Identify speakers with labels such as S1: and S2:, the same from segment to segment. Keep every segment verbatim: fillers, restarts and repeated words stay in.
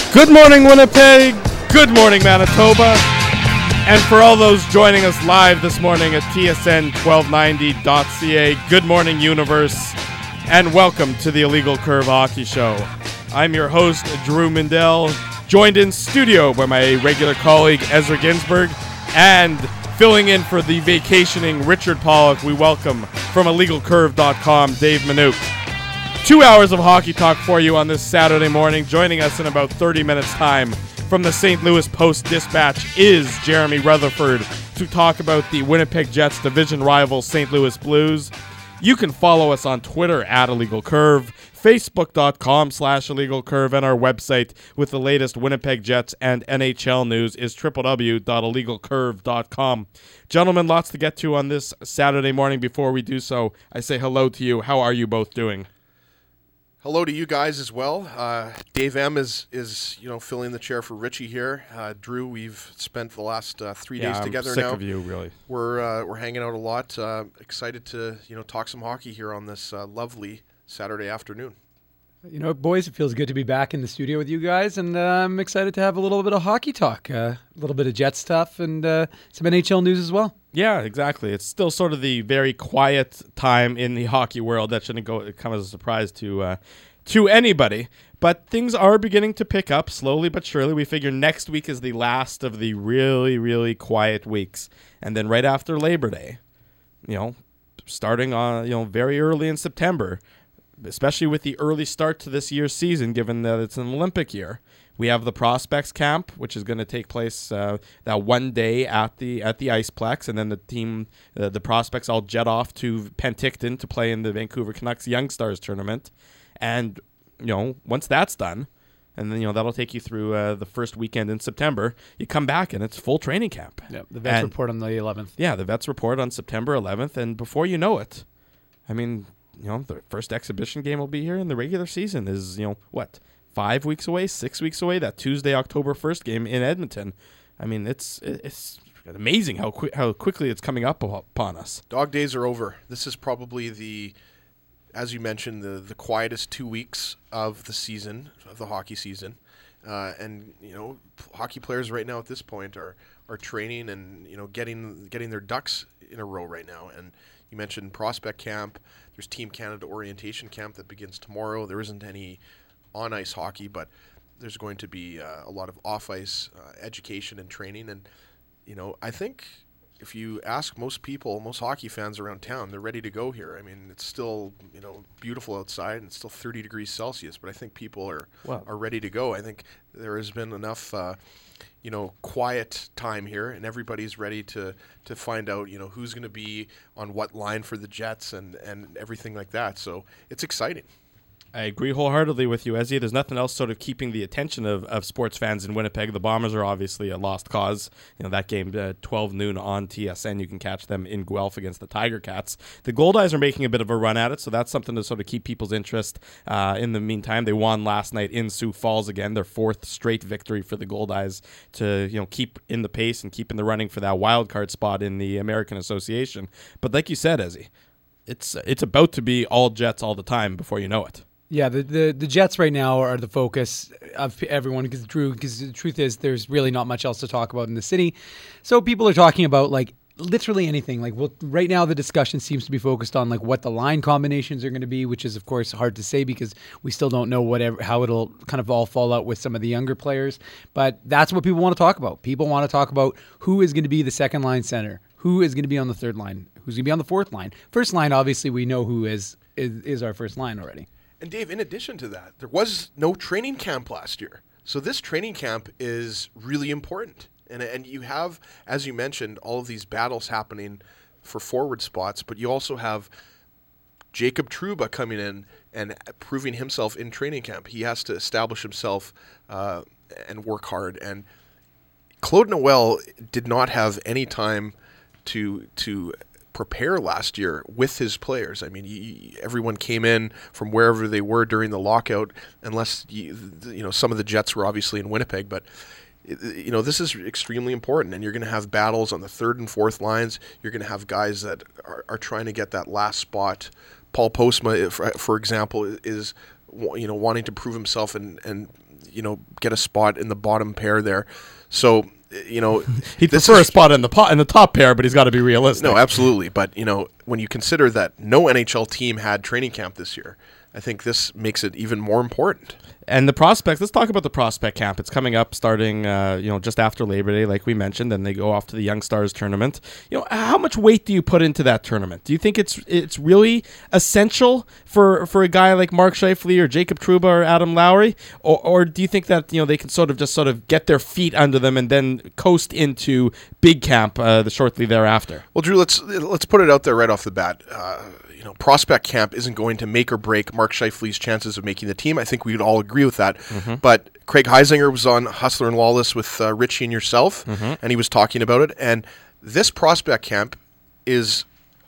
S1: Good morning, Winnipeg. Good morning, Manitoba. And for all those joining us live this morning at T S N twelve ninety dot C A, good morning, universe, and welcome to the Illegal Curve Hockey Show. I'm your host, Drew Mindell, joined in studio by my regular colleague, Ezra Ginsburg, and filling in for the vacationing Richard Pollock, we welcome from illegal curve dot com, Dave Manouk. Two hours of hockey talk for you on this Saturday morning. Joining us in about thirty minutes time from the Saint Louis Post-Dispatch is Jeremy Rutherford to talk about the Winnipeg Jets division rival Saint Louis Blues. You can follow us on Twitter at Illegal Curve, Facebook.com slash Illegal Curve, and our website with the latest Winnipeg Jets and N H L news is w w w dot illegal curve dot com. Gentlemen, lots to get to on this Saturday morning. Before we do so, I say hello to you. How are you both doing?
S2: Hello to you guys as well. Uh, Dave M is is you know filling the chair for Richie here. Uh, Drew, we've spent the last uh, three
S1: yeah,
S2: days
S1: I'm
S2: together
S1: sick
S2: now.
S1: of you, really.
S2: We're uh, we're hanging out a lot. Uh, excited to you know talk some hockey here on this uh, lovely Saturday afternoon.
S3: You know, boys, it feels good to be back in the studio with you guys, and uh, I'm excited to have a little bit of hockey talk, uh, a little bit of Jet stuff, and uh, some N H L news as well.
S1: Yeah, exactly. It's still sort of the very quiet time in the hockey world. That shouldn't go come as a surprise to uh, to anybody. But things are beginning to pick up slowly but surely. We figure next week is the last of the really, really quiet weeks, and then right after Labor Day, you know, starting on you know very early in September, especially with the early start to this year's season, given that it's an Olympic year. We have the Prospects Camp, which is going to take place uh, that one day at the at the Iceplex, and then the team, uh, the Prospects, all jet off to Penticton to play in the Vancouver Canucks Young Stars tournament. And you know, once that's done, and then you know that'll take you through uh, the first weekend in September. You come back and it's full training camp.
S3: Yeah, the Vets
S1: and,
S3: report on the eleventh.
S1: Yeah, the Vets report on September eleventh, and before you know it, I mean, you know, the first exhibition game will be here, and the regular season is, you know, what, five weeks away, six weeks away. That Tuesday, October first game in Edmonton. I mean, it's it's amazing how quick how quickly it's coming up upon us.
S2: Dog days are over. This is probably the, as you mentioned, the the quietest two weeks of the season, of the hockey season, uh, and you know, hockey players right now at this point are are training and you know getting getting their ducks in a row right now. And you mentioned Prospect Camp. There's Team Canada Orientation Camp that begins tomorrow. There isn't any on-ice hockey, but there's going to be uh, a lot of off-ice uh, education and training. And, you know, I think if you ask most people, most hockey fans around town, they're ready to go here. I mean, it's still, you know, beautiful outside and it's still thirty degrees Celsius, but I think people are,
S1: wow.
S2: are ready to go. I think there has been enough uh, you know, quiet time here, and everybody's ready to to find out, you know, who's going to be on what line for the Jets and, and everything like that. So it's exciting.
S1: I agree wholeheartedly with you, Ezzy. There's nothing else sort of keeping the attention of, of sports fans in Winnipeg. The Bombers are obviously a lost cause. You know, that game, uh, twelve noon on T S N, you can catch them in Guelph against the Tiger Cats. The Goldeyes are making a bit of a run at it, so that's something to sort of keep people's interest. Uh, in the meantime, they won last night in Sioux Falls again, their fourth straight victory for the Goldeyes to, you know, keep in the pace and keep in the running for that wild card spot in the American Association. But like you said, Ezzy, it's it's about to be all Jets all the time before you know it.
S3: Yeah, the, the, the Jets right now are the focus of everyone because Drew. Because the truth is, there's really not much else to talk about in the city, so people are talking about like literally anything. Like, well, right now the discussion seems to be focused on like what the line combinations are going to be, which is of course hard to say because we still don't know whatever how it'll kind of all fall out with some of the younger players. But that's what people want to talk about. People want to talk about who is going to be the second line center, who is going to be on the third line, who's going to be on the fourth line. First line, obviously, we know who is is, is our first line already.
S2: And Dave, in addition to that, there was no training camp last year. So this training camp is really important. And and you have, as you mentioned, all of these battles happening for forward spots, but you also have Jacob Trouba coming in and proving himself in training camp. He has to establish himself uh, and work hard. And Claude Noel did not have any time to to prepare last year with his players. I mean, he, everyone came in from wherever they were during the lockout, unless you, you know some of the Jets were obviously in Winnipeg. But you know this is extremely important, and you're going to have battles on the third and fourth lines. You're going to have guys that are, are trying to get that last spot. Paul Postma, for, for example, is you know wanting to prove himself and and you know, get a spot in the bottom pair there. So, you know,
S1: he'd prefer is, a spot in the po- in the top pair, but he's got to be realistic.
S2: No, absolutely. But you know, when you consider that no N H L team had training camp this year, I think this makes it even more important.
S1: And the prospects, let's talk about the prospect camp. It's coming up starting, uh, you know, just after Labor Day, like we mentioned, and they go off to the Young Stars tournament. You know, how much weight do you put into that tournament? Do you think it's it's really essential for, for a guy like Mark Scheifele or Jacob Trouba or Adam Lowry? Or, or do you think that, you know, they can sort of just sort of get their feet under them and then coast into big camp uh, the shortly thereafter?
S2: Well, Drew, let's let's put it out there right off the bat. Uh, You know, prospect camp isn't going to make or break Mark Scheifele's chances of making the team. I think we'd all agree with that. Mm-hmm. But Craig Heisinger was on Hustler and Lawless with uh, Richie and yourself, mm-hmm. and he was talking about it. And this prospect camp is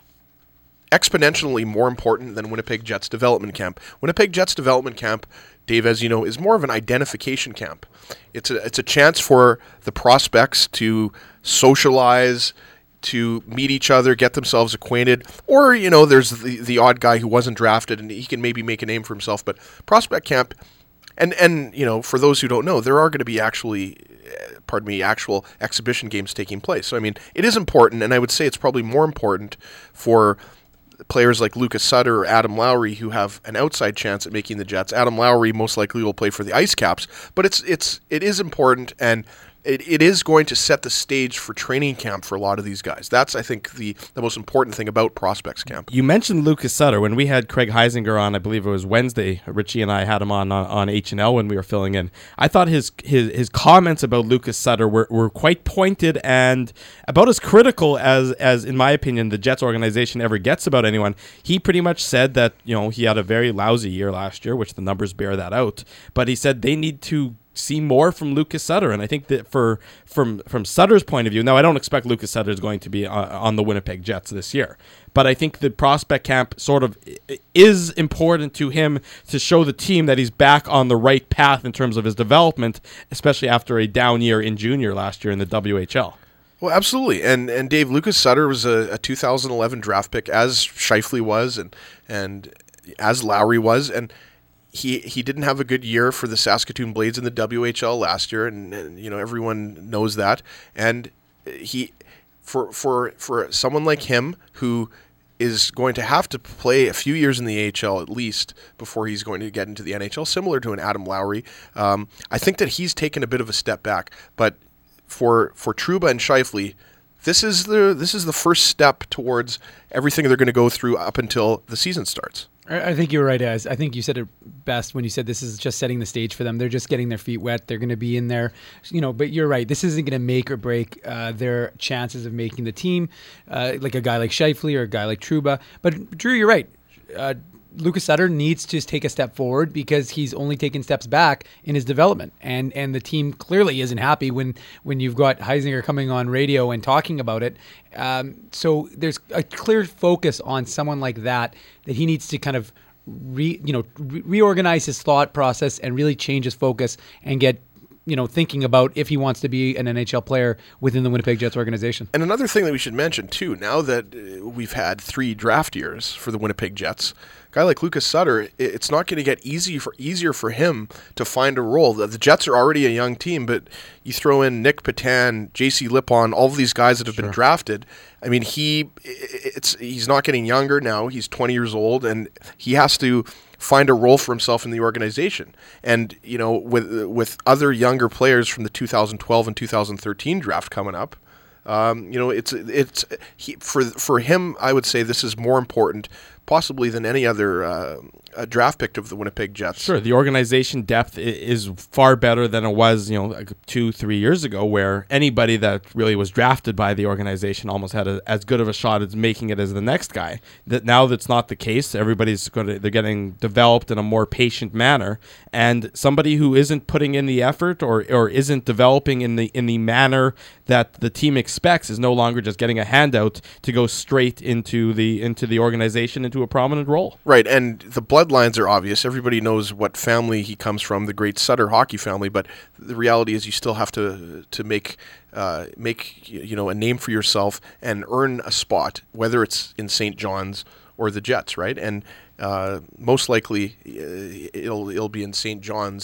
S2: exponentially more important than Winnipeg Jets development camp. Winnipeg Jets development camp, Dave, as you know, is more of an identification camp. It's a it's a chance for the prospects to socialize, to meet each other, get themselves acquainted, or, you know, there's the, the odd guy who wasn't drafted and he can maybe make a name for himself. But prospect camp, and, and you know, for those who don't know, there are going to be actually, pardon me, actual exhibition games taking place. So, I mean, it is important, and I would say it's probably more important for players like Lucas Sutter or Adam Lowry who have an outside chance at making the Jets. Adam Lowry most likely will play for the Ice Caps, but it's it's it is important, and It, it is going to set the stage for training camp for a lot of these guys. That's, I think, the, the most important thing about prospects camp.
S1: You mentioned Lucas Sutter. When we had Craig Heisinger on, I believe it was Wednesday, Richie and I had him on on, on H and L when we were filling in. I thought his his, his comments about Lucas Sutter were, were quite pointed and about as critical as, as, in my opinion, the Jets organization ever gets about anyone. He pretty much said that, you know, he had a very lousy year last year, which the numbers bear that out. But he said they need to see more from Lucas Sutter, and I think that for from from Sutter's point of view, now I don't expect Lucas Sutter is going to be uh, on the Winnipeg Jets this year, but I think the prospect camp sort of is important to him to show the team that he's back on the right path in terms of his development, especially after a down year in junior last year in the W H L.
S2: Well, absolutely, and and Dave, Lucas Sutter was a, a two thousand eleven draft pick, as Scheifele was, and and as Lowry was, and He he didn't have a good year for the Saskatoon Blades in the W H L last year, and, and you know everyone knows that. And he, for for for someone like him who is going to have to play a few years in the A H L at least before he's going to get into the N H L, similar to an Adam Lowry, um, I think that he's taken a bit of a step back. But for for Trouba and Scheifele, this is the this is the first step towards everything they're going to go through up until the season starts.
S3: I think you're right, Az. I think you said it best when you said this is just setting the stage for them. They're just getting their feet wet. They're going to be in there, you know, but you're right. This isn't going to make or break uh, their chances of making the team, uh, like a guy like Scheifele or a guy like Trouba. But, Drew, you're right. Uh, Lucas Sutter needs to take a step forward because he's only taken steps back in his development. And and the team clearly isn't happy when, when you've got Heisinger coming on radio and talking about it. Um, so there's a clear focus on someone like that, that he needs to kind of re, you know, re- reorganize his thought process and really change his focus and get, you know, thinking about if he wants to be an N H L player within the Winnipeg Jets organization.
S2: And another thing that we should mention, too, now that uh, we've had three draft years for the Winnipeg Jets, a guy like Lucas Sutter, it's not going to get easy for easier for him to find a role. The, the Jets are already a young team, but you throw in Nick Petan, J C Lippon, all of these guys that have sure. been drafted. I mean, he it's he's not getting younger now. He's twenty years old, and he has to find a role for himself in the organization. And, you know, with with other younger players from the two thousand twelve and two thousand thirteen draft coming up, um, you know, it's it's he, for for him, I would say this is more important possibly than any other uh, a draft pick of the Winnipeg Jets.
S1: Sure, the organization depth is far better than it was, you know, like two, three years ago, where anybody that really was drafted by the organization almost had a, as good of a shot at making it as the next guy. That now that's not the case. Everybody's going to they're getting developed in a more patient manner, and somebody who isn't putting in the effort or or isn't developing in the in the manner that the team expects is no longer just getting a handout to go straight into the into the organization into a prominent role.
S2: Right, and the bloodlines are obvious. Everybody knows what family he comes from, the great Sutter hockey family, but the reality is you still have to to make uh, make you know a name for yourself and earn a spot, whether it's in Saint John's or the Jets, right? And uh, most likely uh, it'll it'll be in Saint John's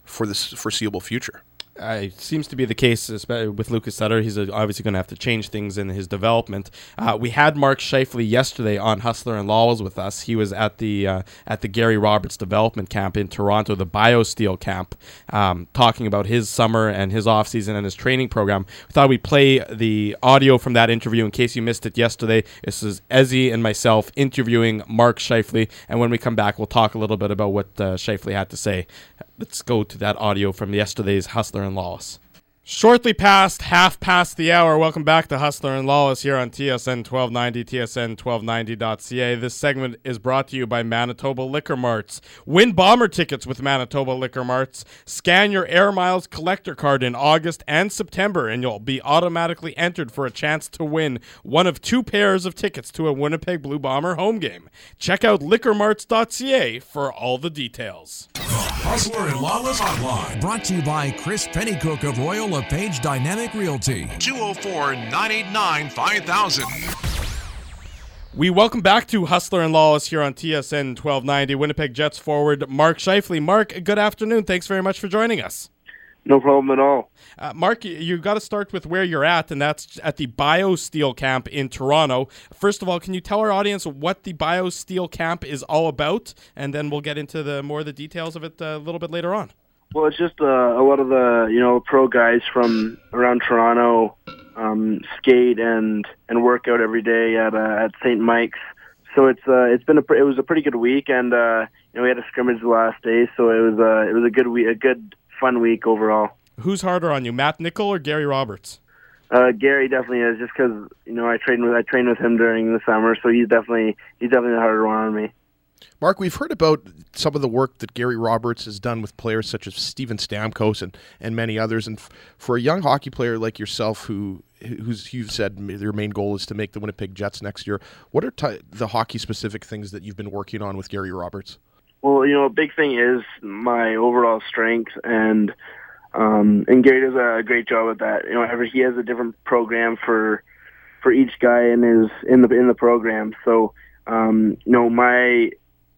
S2: for the foreseeable future.
S1: Uh, it seems to be the case with Lucas Sutter. He's obviously going to have to change things in his development. Uh, we had Mark Scheifele yesterday on Hustler and Lawless with us. He was at the uh, at the Gary Roberts development camp in Toronto, the BioSteel camp, um, talking about his summer and his offseason and his training program. We thought we'd play the audio from that interview in case you missed it yesterday. This is Ezzy and myself interviewing Mark Scheifele, and when we come back, we'll talk a little bit about what uh, Scheifele had to say. Let's go to that audio from yesterday's Hustler and Lawless. Shortly past half past the hour, welcome back to Hustler and Lawless here on T S N twelve ninety, T S N twelve ninety dot C A. This segment is brought to you by Manitoba Liquor Marts. Win Bomber tickets with Manitoba Liquor Marts. Scan your Air Miles collector card in August and September, and you'll be automatically entered for a chance to win one of two pairs of tickets to a Winnipeg Blue Bomber home game. Check out liquor marts dot C A for all the details.
S4: Hustler and Lawless Hotline. Brought to you by Chris Pennycook of Royal LePage Dynamic Realty. two oh four, nine eight nine, five thousand.
S1: We welcome back to Hustler and Lawless here on T S N twelve ninety. Winnipeg Jets forward Mark Scheifele. Mark, good afternoon. Thanks very much for joining us.
S5: No problem at all.
S1: Uh, Mark, you got to start with where you're at, and that's at the BioSteel camp in Toronto. First of all, can you tell our audience what the BioSteel camp is all about? And then we'll get into the more of the details of it a little bit later on.
S5: Well, it's just uh, a lot of the, you know, pro guys from around Toronto um, skate and, and work out every day at uh, at Saint Mike's. So it's uh, it's been a it was a pretty good week, and uh, you know, we had a scrimmage the last day, so it was uh, it was a good week, a good fun week overall.
S1: Who's harder on you, Matt Nichol or Gary Roberts?
S5: Uh, Gary definitely is, just because, you know, I trained with I trained with him during the summer, so he's definitely he's definitely the harder one on me.
S2: Mark, we've heard about some of the work that Gary Roberts has done with players such as Steven Stamkos and, and many others. And f- for a young hockey player like yourself, who who's you've said their main goal is to make the Winnipeg Jets next year, what are t- the hockey-specific things that you've been working on with Gary Roberts?
S5: Well, you know, a big thing is my overall strength, and um, and Gary does a great job with that. You know, every he has a different program for for each guy in his in the in the program. So, um, you know, my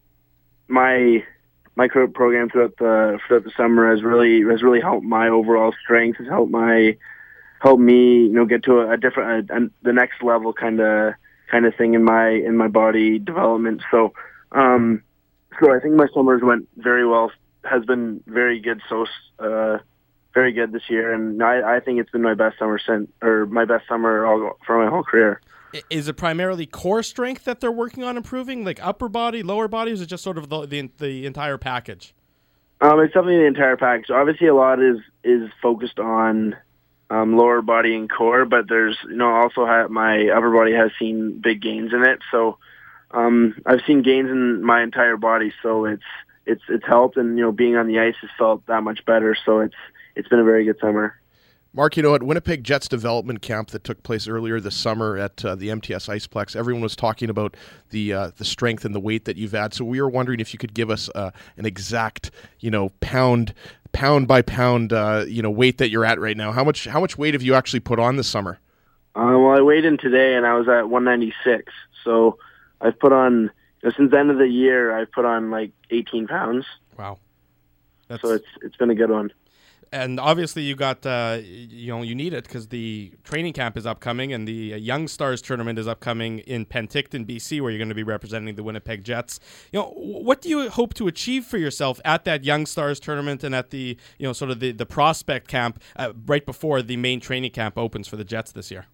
S5: my my program throughout the throughout the summer has really has really helped my overall strength. Has helped my helped me, you know, get to a, a different a, a, the next level kind of kind of thing in my in my body development. So. Um, So I think my summers went very well. Has been very good. So uh, very good this year, and I, I think it's been my best summer since, or my best summer all, for my whole career.
S1: Is it primarily core strength that they're working on improving, like upper body, lower body, or is it just sort of the the, the entire package?
S5: Um, it's definitely the entire package. Obviously, a lot is is focused on um, lower body and core, but there's, you know, also have, my upper body has seen big gains in it. So. Um, I've seen gains in my entire body, so it's it's it's helped, and, you know, being on the ice has felt that much better. So it's it's been a very good summer.
S2: Mark, you know, at Winnipeg Jets development camp that took place earlier this summer at uh, the M T S Iceplex, everyone was talking about the uh, the strength and the weight that you've had. So we were wondering if you could give us uh, an exact, you know, pound pound by pound, uh, you know, weight that you're at right now. How much how much weight have you actually put on this summer?
S5: Uh, well, I weighed in today, and I was at one ninety-six. So I've put on, you know, since the end of the year, I've put on like eighteen pounds.
S1: Wow. That's...
S5: So it's it's been a good one.
S1: And obviously you got, uh, you know, you need it because the training camp is upcoming and the uh, Young Stars tournament is upcoming in Penticton, B C, where you're going to be representing the Winnipeg Jets. You know, what do you hope to achieve for yourself at that Young Stars tournament and at the, you know, sort of the, the prospect camp uh, right before the main training camp opens for the Jets this year?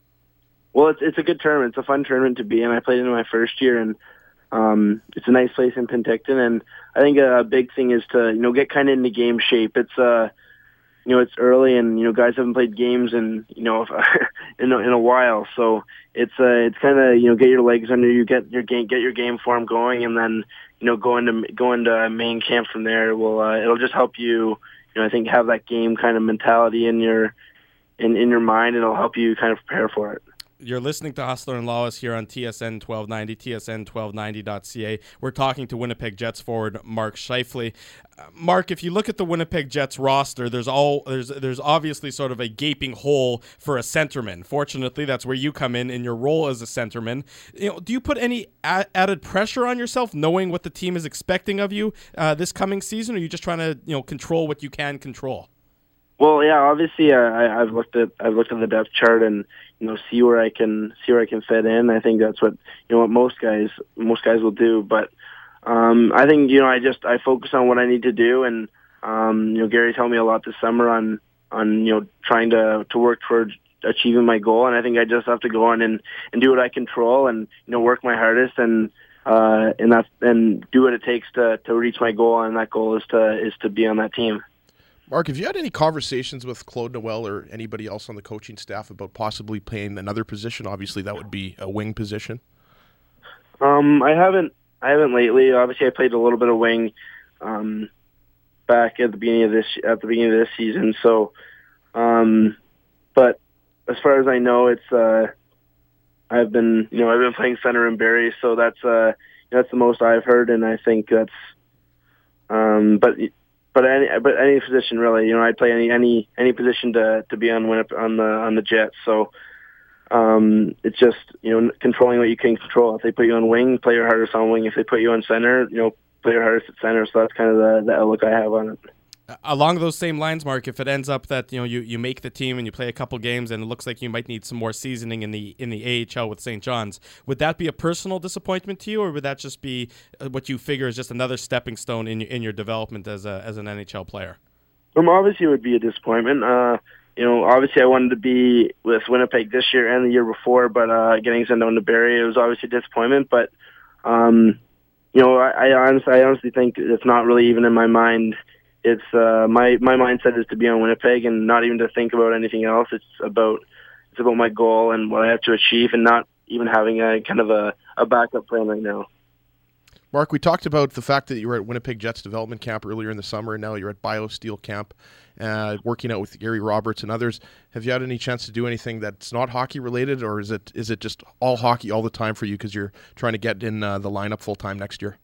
S5: Well, it's it's a good tournament. It's a fun tournament to be in. I played in my first year, and um, it's a nice place in Penticton. And I think a big thing is to, you know, get kind of into game shape. It's uh, you know, it's early, and, you know, guys haven't played games in, you know, in a, in a while. So it's uh, it's kind of, you know, get your legs under you, get your game, get your game form going, and then, you know, go into go into main camp from there. Well, uh, it'll just help you, you know, I think have that game kind of mentality in your in in your mind, and it'll help you kind of prepare for it.
S1: You're listening to Hustler and Lawless here on T S N twelve ninety, T S N twelve ninety dot C A. We're talking to Winnipeg Jets forward Mark Scheifele. Uh, Mark, if you look at the Winnipeg Jets roster, there's all there's there's obviously sort of a gaping hole for a centerman. Fortunately, that's where you come in in your role as a centerman. You know, do you put any a- added pressure on yourself, knowing what the team is expecting of you uh, this coming season, or are you just trying to you know control what you can control? Well,
S5: yeah, obviously, uh, I, I've looked at I've looked at the depth chart and you know see where I can see where I can fit in. I think that's what you know what most guys most guys will do. But um, I think you know I just I focus on what I need to do, and um, you know Gary told me a lot this summer on on you know trying to to work towards achieving my goal. And I think I just have to go on and, and do what I control, and you know work my hardest, and uh, and that and do what it takes to to reach my goal. And that goal is to is to be on that team.
S2: Mark, have you had any conversations with Claude Noel or anybody else on the coaching staff about possibly playing another position? Obviously, that would be a wing position.
S5: Um, I haven't. I haven't lately. Obviously, I played a little bit of wing um, back at the beginning of this at the beginning of this season. So, um, but as far as I know, it's uh, I've been you know I've been playing center in Barrie, so that's uh, that's the most I've heard, and I think that's. Um, but. But any but any position really, you know, I'd play any any any position to to be on Winnipeg, on the on the Jets. So um, it's just you know controlling what you can control. If they put you on wing, play your hardest on wing. If they put you on center, you know, play your hardest at center. So that's kind of the, the outlook I have on it.
S1: Along those same lines, Mark, if it ends up that you know you, you make the team and you play a couple games and it looks like you might need some more seasoning in the in the A H L with Saint John's, would that be a personal disappointment to you, or would that just be what you figure is just another stepping stone in your in your development as a as an N H L player?
S5: Um, obviously, it would be a disappointment. Uh, you know, obviously, I wanted to be with Winnipeg this year and the year before, but uh, getting sent down to Barrie, it was obviously a disappointment. But um, you know, I, I honestly, I honestly think it's not really even in my mind. It's uh, my my mindset is to be on Winnipeg and not even to think about anything else. It's about it's about my goal and what I have to achieve, and not even having a kind of a, a backup plan right now.
S2: Mark, we talked about the fact that you were at Winnipeg Jets development camp earlier in the summer, and now you're at BioSteel camp, uh, working out with Gary Roberts and others. Have you had any chance to do anything that's not hockey related, or is it is it just all hockey all the time for you because you're trying to get in uh, the lineup full time next year?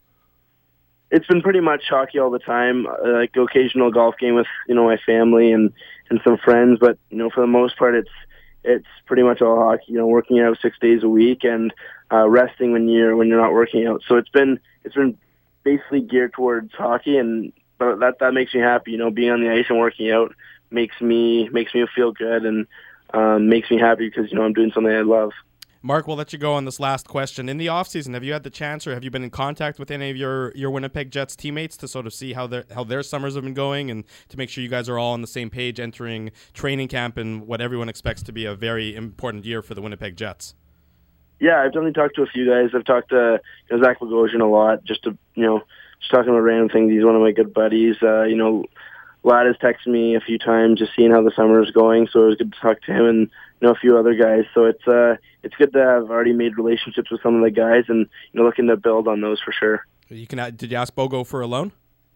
S5: It's been pretty much hockey all the time, uh, like occasional golf game with, you know, my family and, and some friends. But, you know, for the most part, it's it's pretty much all hockey, you know, working out six days a week and uh, resting when you're when you're not working out. So it's been it's been basically geared towards hockey, and but that that makes me happy. You know, being on the ice and working out makes me makes me feel good and um, makes me happy because, you know, I'm doing something I love.
S1: Mark, we'll let you go on this last question. In the offseason, have you had the chance or have you been in contact with any of your, your Winnipeg Jets teammates to sort of see how their how their summers have been going and to make sure you guys are all on the same page entering training camp and what everyone expects to be a very important year for the Winnipeg Jets?
S5: Yeah, I've definitely talked to a few guys. I've talked to you know, Zach Bogosian a lot, just to, you know, just talking about random things. He's one of my good buddies. Uh, you know, Lad has texted me a few times just seeing how the summer is going, so it was good to talk to him and you know a few other guys. So it's uh it's good to have already made relationships with some of the guys and you know looking to build on those for sure.
S1: You can did you ask Bogo for a loan?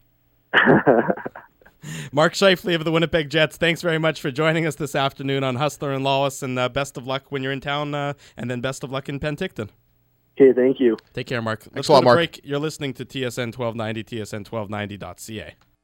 S1: Mark Scheifele of the Winnipeg Jets, thanks very much for joining us this afternoon on Hustler and Lawless, and uh, best of luck when you're in town, uh, and then best of luck in Penticton.
S5: Okay, thank you.
S1: Take care, Mark.
S2: Thanks a lot, Mark.
S1: Break. You're listening to T S N twelve ninety, T S N twelve ninety dot C A.